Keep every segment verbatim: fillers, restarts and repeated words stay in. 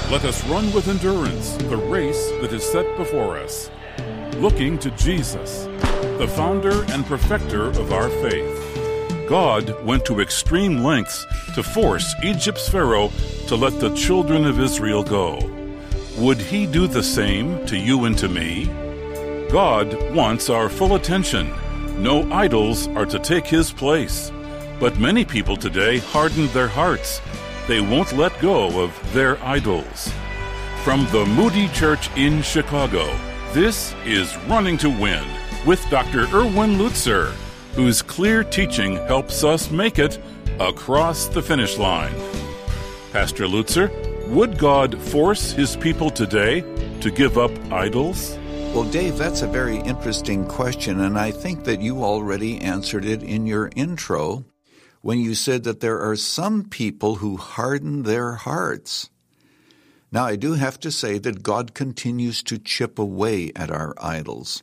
Let us run with endurance the race that is set before us, looking to Jesus, the founder and perfecter of our faith. God went to extreme lengths to force Egypt's Pharaoh to let the children of Israel go. Would he do the same to you and to me? God wants our full attention. No idols are to take his place. But many people today harden their hearts. They won't let go of their idols. From the Moody Church in Chicago, this is Running to Win with Doctor Erwin Lutzer, whose clear teaching helps us make it across the finish line. Pastor Lutzer, would God force his people today to give up idols? Well, Dave, that's a very interesting question, and I think that you already answered it in your intro when you said that there are some people who harden their hearts. Now, I do have to say that God continues to chip away at our idols.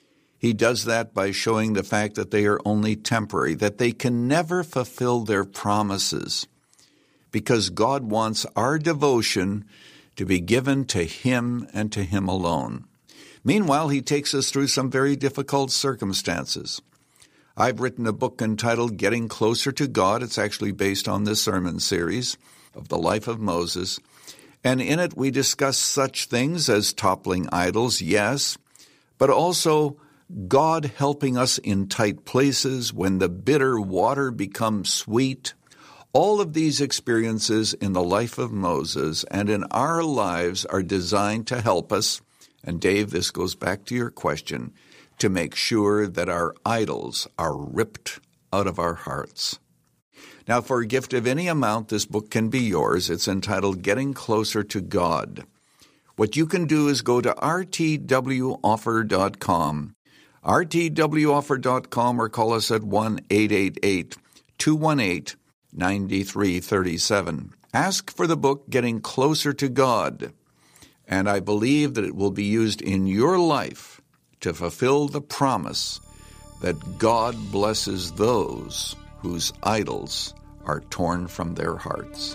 He does that by showing the fact that they are only temporary, that they can never fulfill their promises, because God wants our devotion to be given to Him and to Him alone. Meanwhile, He takes us through some very difficult circumstances. I've written a book entitled Getting Closer to God. It's actually based on this sermon series of the life of Moses. And in it, we discuss such things as toppling idols, yes, but also God helping us in tight places when the bitter water becomes sweet. All of these experiences in the life of Moses and in our lives are designed to help us, and Dave, this goes back to your question, to make sure that our idols are ripped out of our hearts. Now, for a gift of any amount, this book can be yours. It's entitled Getting Closer to God. What you can do is go to r t w offer dot com, r t w offer dot com, or call us at one eight eight eight, two one eight, nine three three seven. Ask for the book Getting Closer to God, and I believe that it will be used in your life to fulfill the promise that God blesses those whose idols are torn from their hearts.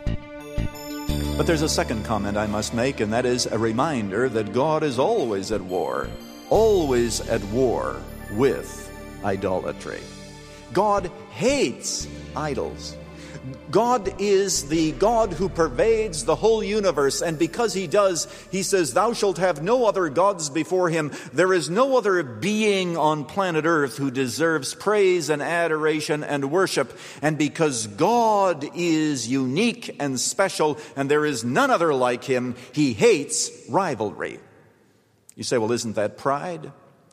But there's a second comment I must make, and that is a reminder that God is always at war, always at war with idolatry. God hates idols. God is the God who pervades the whole universe, and because He does, He says, "Thou shalt have no other gods before Him." There is no other being on planet Earth who deserves praise and adoration and worship. And because God is unique and special, and there is none other like Him, He hates rivalry. You say, well, isn't that pride?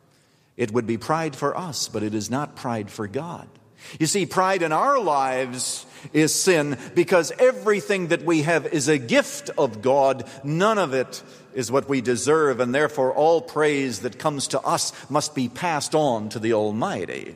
It would be pride for us, but it is not pride for God. You see, pride in our lives is sin because everything that we have is a gift of God. None of it is what we deserve, and therefore all praise that comes to us must be passed on to the Almighty.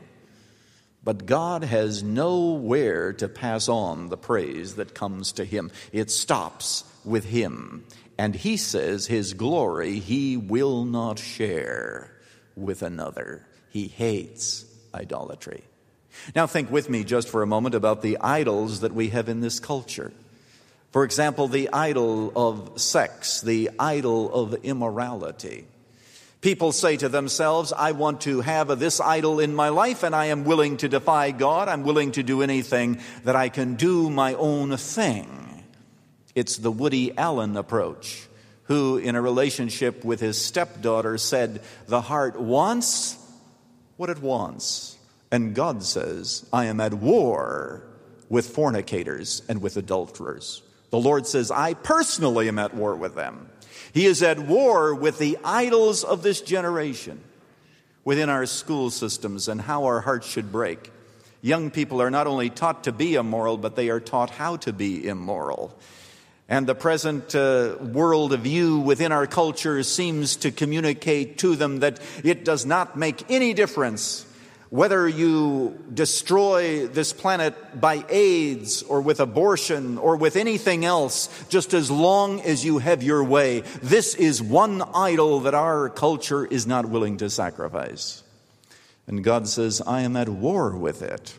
But God has nowhere to pass on the praise that comes to Him. It stops with Him. And He says His glory He will not share with another. He hates idolatry. Now think with me just for a moment about the idols that we have in this culture. For example, the idol of sex, the idol of immorality. People say to themselves, I want to have this idol in my life, and I am willing to defy God. I'm willing to do anything that I can do my own thing. It's the Woody Allen approach, who in a relationship with his stepdaughter said, the heart wants what it wants. And God says, I am at war with fornicators and with adulterers. The Lord says, I personally am at war with them. He is at war with the idols of this generation within our school systems and how our hearts should break. Young people are not only taught to be immoral, but they are taught how to be immoral. And the present uh, world view within our culture seems to communicate to them that it does not make any difference whether you destroy this planet by AIDS or with abortion or with anything else, just as long as you have your way. This is one idol that our culture is not willing to sacrifice. And God says, I am at war with it.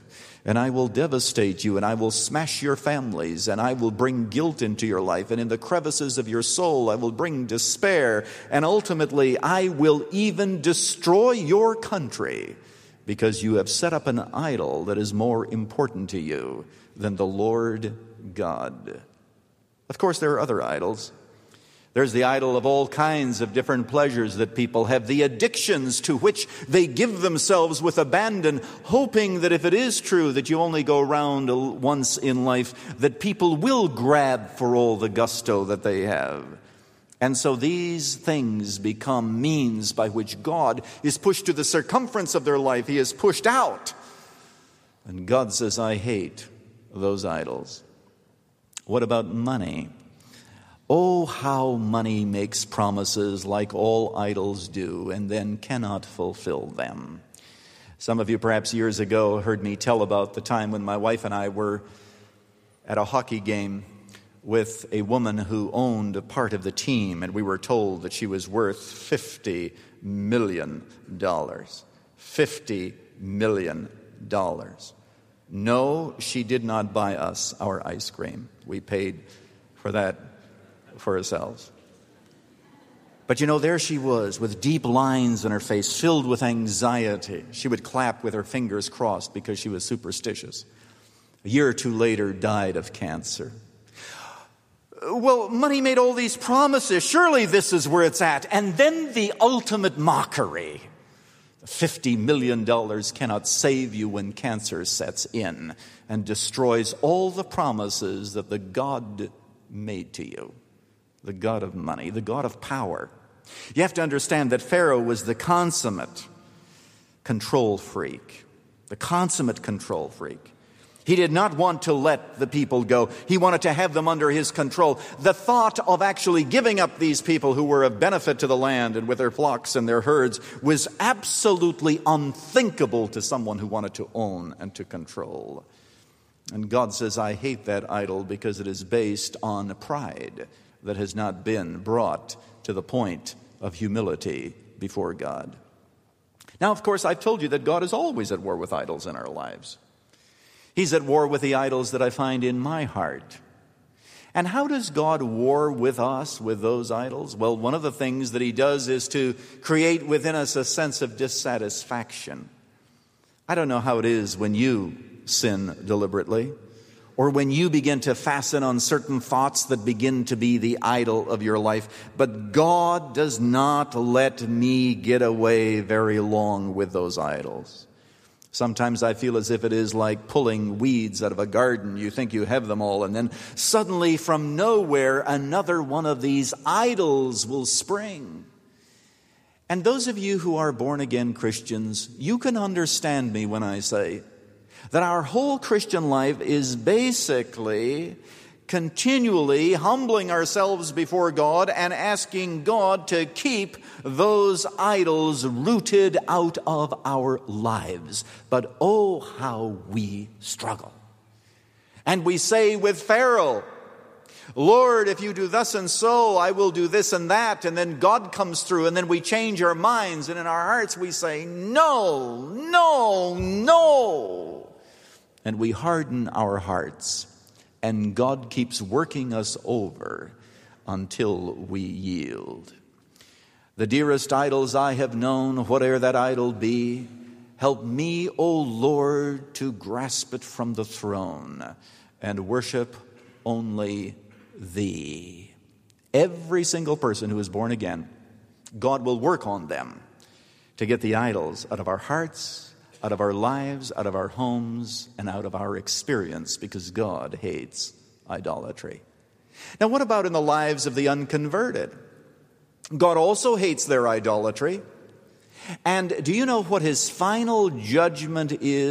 And I will devastate you, and I will smash your families, and I will bring guilt into your life, and in the crevices of your soul I will bring despair, and ultimately I will even destroy your country, because you have set up an idol that is more important to you than the Lord God. Of course, there are other idols. There's the idol of all kinds of different pleasures that people have, the addictions to which they give themselves with abandon, hoping that if it is true that you only go around once in life, that people will grab for all the gusto that they have. And so these things become means by which God is pushed to the circumference of their life. He is pushed out. And God says, I hate those idols. What about money? Oh, how money makes promises like all idols do and then cannot fulfill them. Some of you perhaps years ago heard me tell about the time when my wife and I were at a hockey game with a woman who owned a part of the team, and we were told that she was worth fifty million dollars. fifty million dollars. No, she did not buy us our ice cream. We paid for that for ourselves. But you know, there she was with deep lines in her face, filled with anxiety. She would clap with her fingers crossed because she was superstitious. A year or two later, died of cancer. Well, money made all these promises. Surely this is where it's at. And then the ultimate mockery. fifty million dollars cannot save you when cancer sets in and destroys all the promises that the God made to you. The God of money, the God of power. You have to understand that Pharaoh was the consummate control freak. The consummate control freak. He did not want to let the people go. He wanted to have them under his control. The thought of actually giving up these people who were of benefit to the land and with their flocks and their herds was absolutely unthinkable to someone who wanted to own and to control. And God says, I hate that idol because it is based on pride that has not been brought to the point of humility before God. Now, of course, I've told you that God is always at war with idols in our lives. He's at war with the idols that I find in my heart. And how does God war with us, with those idols? Well, one of the things that he does is to create within us a sense of dissatisfaction. I don't know how it is when you sin deliberately, or when you begin to fasten on certain thoughts that begin to be the idol of your life. But God does not let me get away very long with those idols. Sometimes I feel as if it is like pulling weeds out of a garden. You think you have them all, and then suddenly from nowhere, another one of these idols will spring. And those of you who are born-again Christians, you can understand me when I say that our whole Christian life is basically continually humbling ourselves before God and asking God to keep those idols rooted out of our lives. But oh, how we struggle. And we say with Pharaoh, Lord, if you do thus and so, I will do this and that. And then God comes through, and then we change our minds. And in our hearts we say, no, no, no. And we harden our hearts, and God keeps working us over until we yield. The dearest idols I have known, whate'er that idol be, help me, O Lord, to grasp it from the throne and worship only Thee. Every single person who is born again, God will work on them to get the idols out of our hearts, out of our lives, out of our homes, and out of our experience, because God hates idolatry. Now, what about in the lives of the unconverted? God also hates their idolatry. And do you know what his final judgment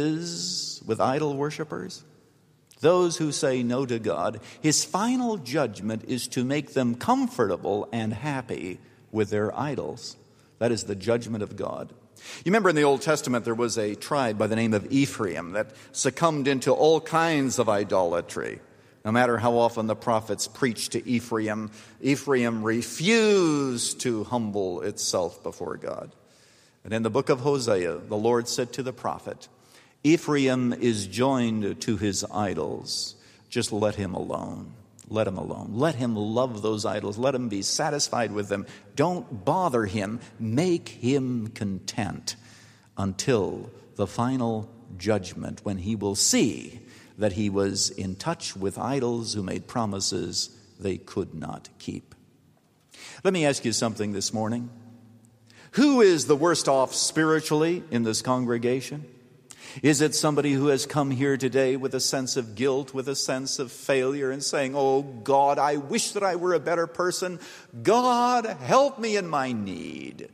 is with idol worshipers? Those who say no to God, his final judgment is to make them comfortable and happy with their idols. That is the judgment of God. You remember in the Old Testament there was a tribe by the name of Ephraim that succumbed into all kinds of idolatry. No matter how often the prophets preached to Ephraim, Ephraim refused to humble itself before God. And in the book of Hosea, the Lord said to the prophet, Ephraim is joined to his idols. Just let him alone. Let him alone. Let him love those idols. Let him be satisfied with them. Don't bother him. Make him content until the final judgment, when he will see that he was in touch with idols who made promises they could not keep. Let me ask you something this morning. Who is the worst off spiritually in this congregation? Is it somebody who has come here today with a sense of guilt, with a sense of failure, and saying, "Oh God, I wish that I were a better person. God, help me in my need"?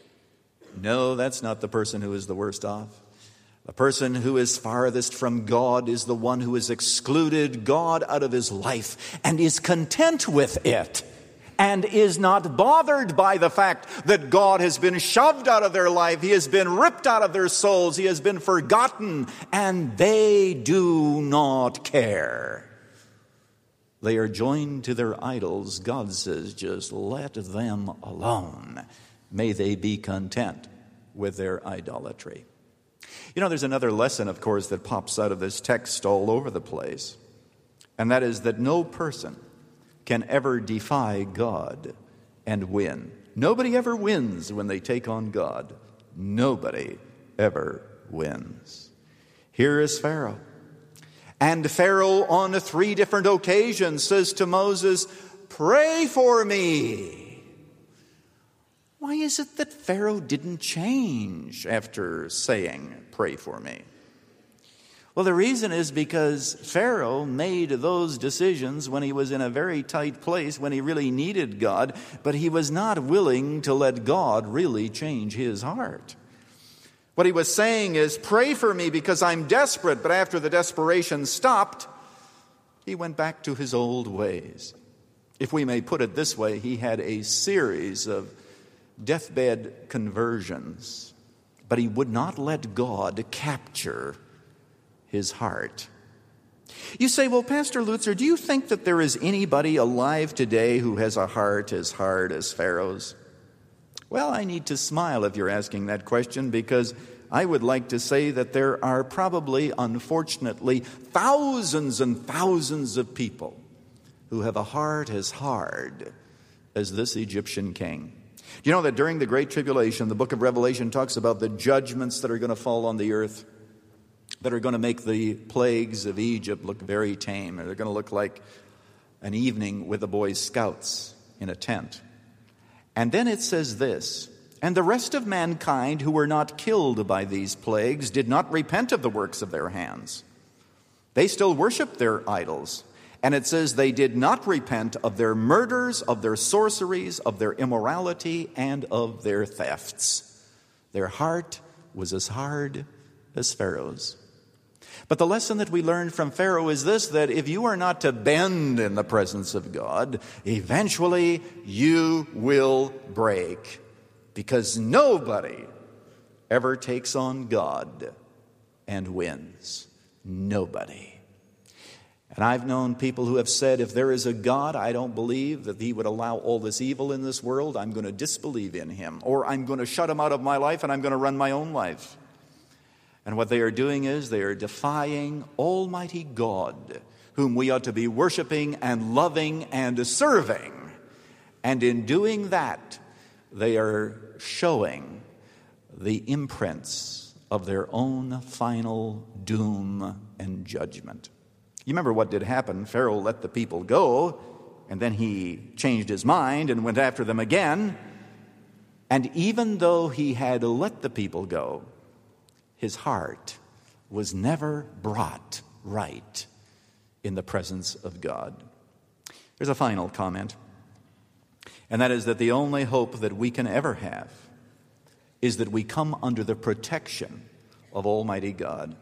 No, that's not the person who is the worst off. The person who is farthest from God is the one who has excluded God out of his life and is content with it, and is not bothered by the fact that God has been shoved out of their life. He has been ripped out of their souls. He has been forgotten, and they do not care. They are joined to their idols. God says, just let them alone. May they be content with their idolatry. You know, there's another lesson, of course, that pops out of this text all over the place, and that is that no person can ever defy God and win. Nobody ever wins when they take on God. Nobody ever wins. Here is Pharaoh. And Pharaoh on three different occasions says to Moses, "Pray for me." Why is it that Pharaoh didn't change after saying, "Pray for me"? Well, the reason is because Pharaoh made those decisions when he was in a very tight place, when he really needed God, but he was not willing to let God really change his heart. What he was saying is, "Pray for me because I'm desperate," but after the desperation stopped, he went back to his old ways. If we may put it this way, he had a series of deathbed conversions, but he would not let God capture his heart. You say, "Well, Pastor Lutzer, do you think that there is anybody alive today who has a heart as hard as Pharaoh's?" Well, I need to smile if you're asking that question, because I would like to say that there are probably, unfortunately, thousands and thousands of people who have a heart as hard as this Egyptian king. Do you know that during the Great Tribulation, the book of Revelation talks about the judgments that are going to fall on the earth, that are going to make the plagues of Egypt look very tame. They're going to look like an evening with the Boy Scouts in a tent. And then it says this, "And the rest of mankind who were not killed by these plagues did not repent of the works of their hands. They still worshiped their idols." And it says they did not repent of their murders, of their sorceries, of their immorality, and of their thefts. Their heart was as hard as Pharaoh's. But the lesson that we learned from Pharaoh is this, that if you are not to bend in the presence of God, eventually you will break, because nobody ever takes on God and wins. Nobody. And I've known people who have said, if there is a God, I don't believe that he would allow all this evil in this world. I'm going to disbelieve in him, or I'm going to shut him out of my life and I'm going to run my own life. And what they are doing is they are defying Almighty God, whom we ought to be worshiping and loving and serving. And in doing that, they are showing the imprints of their own final doom and judgment. You remember what did happen. Pharaoh let the people go, and then he changed his mind and went after them again. And even though he had let the people go, his heart was never brought right in the presence of God. There's a final comment, and that is that the only hope that we can ever have is that we come under the protection of Almighty God.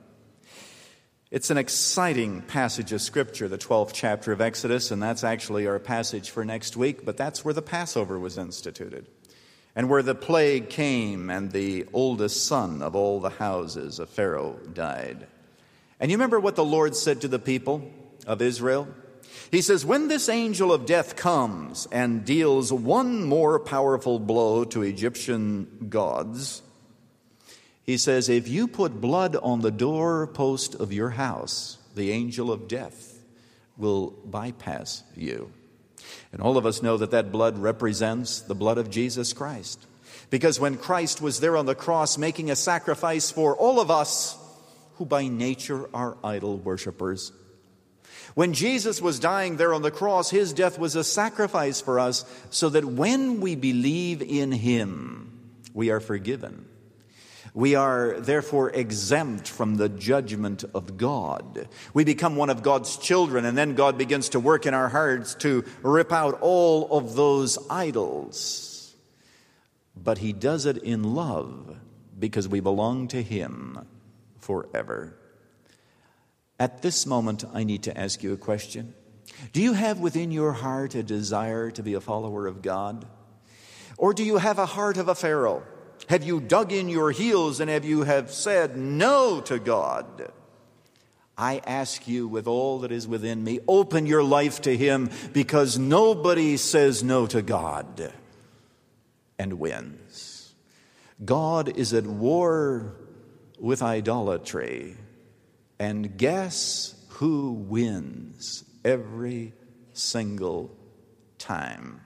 It's an exciting passage of Scripture, the twelfth chapter of Exodus, and that's actually our passage for next week, but that's where the Passover was instituted, and where the plague came and the oldest son of all the houses of Pharaoh died. And you remember what the Lord said to the people of Israel? He says, when this angel of death comes and deals one more powerful blow to Egyptian gods, He says, if you put blood on the doorpost of your house, the angel of death will bypass you. And all of us know that that blood represents the blood of Jesus Christ. Because when Christ was there on the cross making a sacrifice for all of us who by nature are idol worshipers, when Jesus was dying there on the cross, his death was a sacrifice for us so that when we believe in him, we are forgiven. We are therefore exempt from the judgment of God. We become one of God's children, and then God begins to work in our hearts to rip out all of those idols. But he does it in love because we belong to him forever. At this moment, I need to ask you a question. Do you have within your heart a desire to be a follower of God? Or do you have a heart of a Pharaoh? Have you dug in your heels and have you have said no to God? I ask you with all that is within me, open your life to him, because nobody says no to God and wins. God is at war with idolatry. And guess who wins every single time?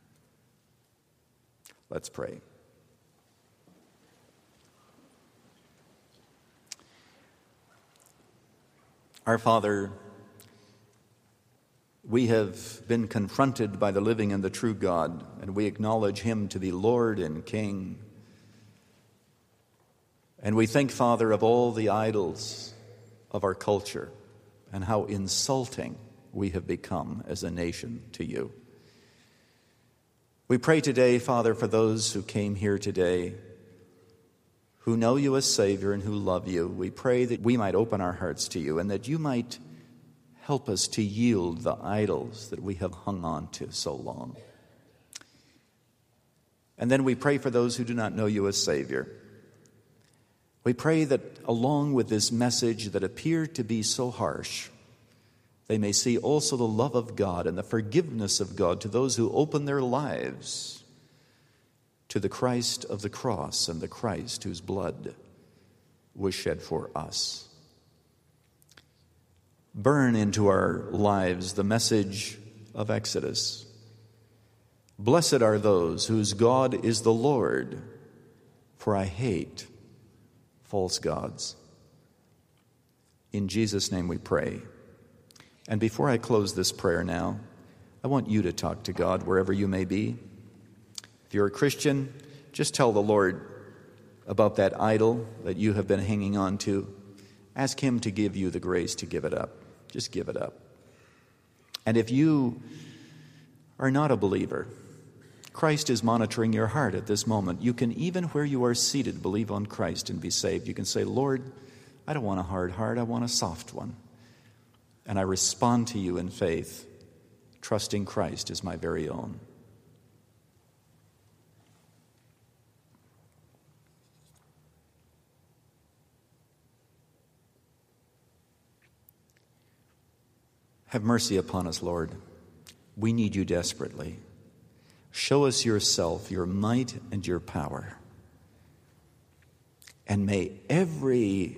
Let's pray. Our Father, we have been confronted by the living and the true God, and we acknowledge him to be Lord and King. And we think, Father, of all the idols of our culture and how insulting we have become as a nation to you. We pray today, Father, for those who came here today who know you as Savior and who love you. We pray that we might open our hearts to you and that you might help us to yield the idols that we have hung on to so long. And then we pray for those who do not know you as Savior. We pray that along with this message that appeared to be so harsh, they may see also the love of God and the forgiveness of God to those who open their lives to the Christ of the cross and the Christ whose blood was shed for us. Burn into our lives the message of Exodus. Blessed are those whose God is the Lord, for I hate false gods. In Jesus' name we pray. And before I close this prayer now, I want you to talk to God wherever you may be. If you're a Christian, just tell the Lord about that idol that you have been hanging on to. Ask him to give you the grace to give it up. Just give it up. And if you are not a believer, Christ is monitoring your heart at this moment. You can, even where you are seated, believe on Christ and be saved. You can say, Lord, I don't want a hard heart, I want a soft one. And I respond to you in faith, trusting Christ as my very own. Have mercy upon us, Lord. We need you desperately. Show us yourself, your might and your power. And may every,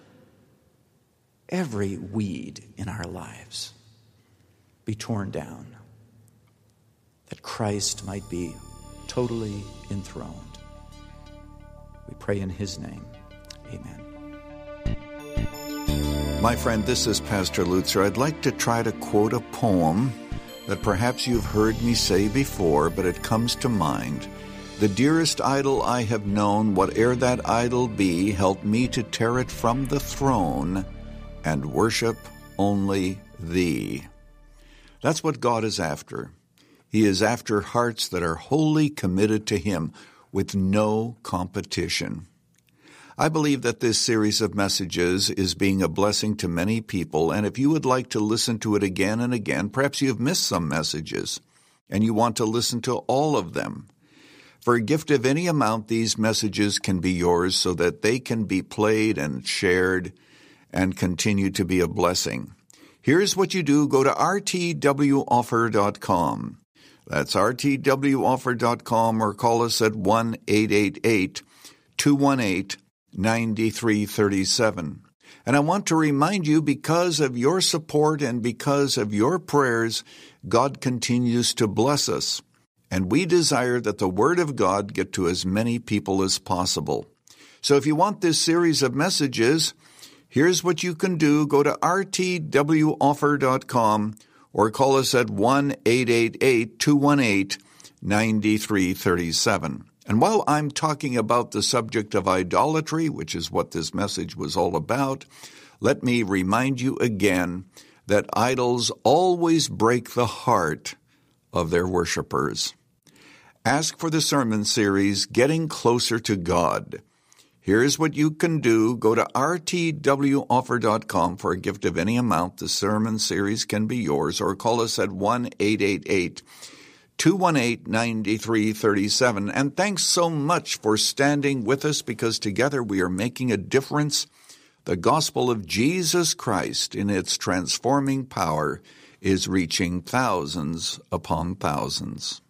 every weed in our lives be torn down, that Christ might be totally enthroned. We pray in his name. Amen. My friend, this is Pastor Lutzer. I'd like to try to quote a poem that perhaps you've heard me say before, but it comes to mind. The dearest idol I have known, whate'er that idol be, help me to tear it from the throne and worship only thee. That's what God is after. He is after hearts that are wholly committed to him with no competition. I believe that this series of messages is being a blessing to many people, and if you would like to listen to it again and again, perhaps you have missed some messages, and you want to listen to all of them. For a gift of any amount, these messages can be yours so that they can be played and shared and continue to be a blessing. Here's what you do. Go to r t w offer dot com. That's r t w offer dot com, or call us at one eight eight eight, two one eight, ninety-three thirty-seven. And I want to remind you, because of your support and because of your prayers, God continues to bless us. And we desire that the Word of God get to as many people as possible. So if you want this series of messages, here's what you can do. Go to r t w offer dot com or call us at one eight eight eight, two one eight, nine three three seven. And while I'm talking about the subject of idolatry, which is what this message was all about, let me remind you again that idols always break the heart of their worshipers. Ask for the sermon series, Getting Closer to God. Here's what you can do. Go to r t w offer dot com for a gift of any amount. The sermon series can be yours, or call us at one eight eight eight, two one eight, nine three three seven. And thanks so much for standing with us, because together we are making a difference. The gospel of Jesus Christ, in its transforming power, is reaching thousands upon thousands.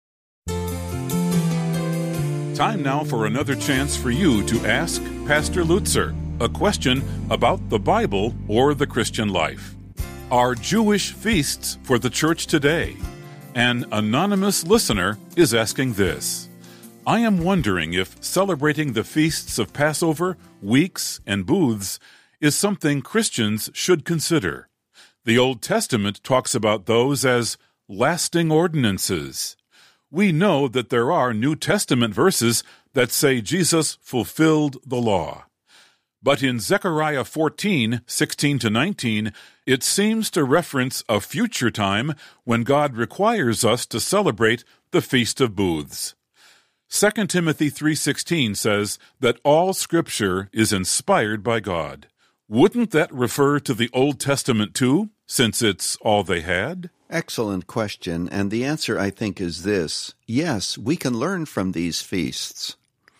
Time now for another chance for you to ask Pastor Lutzer a question about the Bible or the Christian life. Are Jewish feasts for the church today? An anonymous listener is asking this. I am wondering if celebrating the feasts of Passover, weeks, and booths is something Christians should consider. The Old Testament talks about those as lasting ordinances. We know that there are New Testament verses that say Jesus fulfilled the law. But in Zechariah fourteen, sixteen to nineteen, it seems to reference a future time when God requires us to celebrate the Feast of Booths. Second Timothy three sixteen says that all Scripture is inspired by God. Wouldn't that refer to the Old Testament too, since it's all they had? Excellent question, and the answer, I think, is this. Yes, we can learn from these feasts.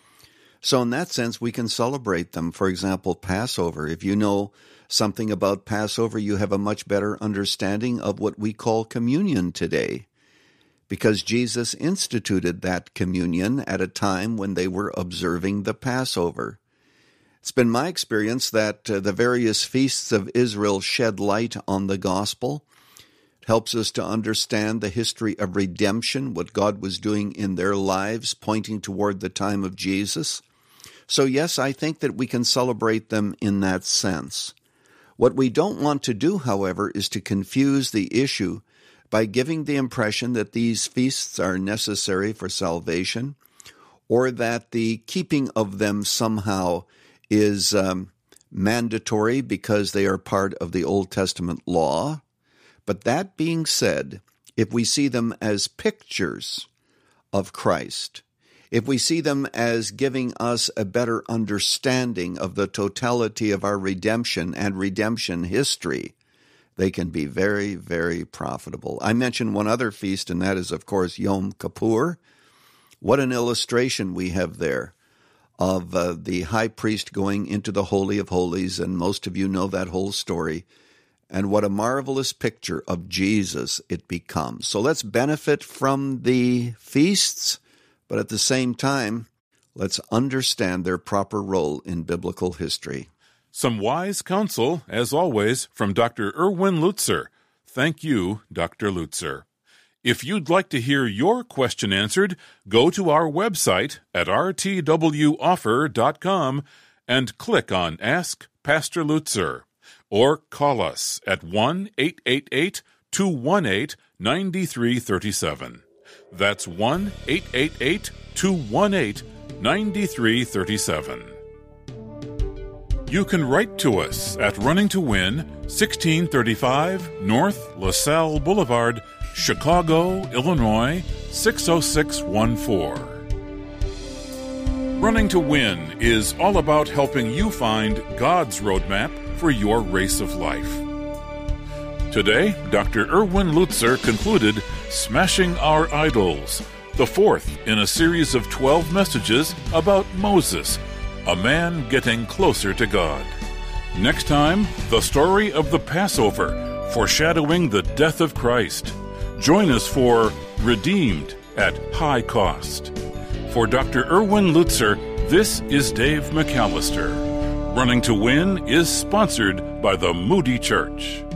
So in that sense, we can celebrate them. For example, Passover. If you know something about Passover, you have a much better understanding of what we call communion today, because Jesus instituted that communion at a time when they were observing the Passover. It's been my experience that uh, the various feasts of Israel shed light on the gospel. It helps us to understand the history of redemption, what God was doing in their lives, pointing toward the time of Jesus. So yes, I think that we can celebrate them in that sense. What we don't want to do, however, is to confuse the issue by giving the impression that these feasts are necessary for salvation, or that the keeping of them somehow is um, mandatory because they are part of the Old Testament law. But that being said, if we see them as pictures of Christ, if we see them as giving us a better understanding of the totality of our redemption and redemption history, they can be very, very profitable. I mentioned one other feast, and that is, of course, Yom Kippur. What an illustration we have there of uh, the high priest going into the Holy of Holies, and most of you know that whole story. And what a marvelous picture of Jesus it becomes. So let's benefit from the feasts, but at the same time, let's understand their proper role in biblical history. Some wise counsel, as always, from Doctor Erwin Lutzer. Thank you, Doctor Lutzer. If you'd like to hear your question answered, go to our website at r t w offer dot com and click on Ask Pastor Lutzer, or call us at one eight eight eight, two one eight, nine three three seven. That's one eight eight eight, two one eight, nine three three seven. You can write to us at Running to Win, sixteen thirty-five North LaSalle Boulevard, Chicago, Illinois, six oh six one four. Running to Win is all about helping you find God's roadmap for your race of life. Today, Doctor Erwin Lutzer concluded Smashing Our Idols, the fourth in a series of twelve messages about Moses, a man getting closer to God. Next time, the story of the Passover, foreshadowing the death of Christ. Join us for Redeemed at High Cost. For Doctor Erwin Lutzer, This is Dave McAllister. Running to Win is sponsored by the Moody Church.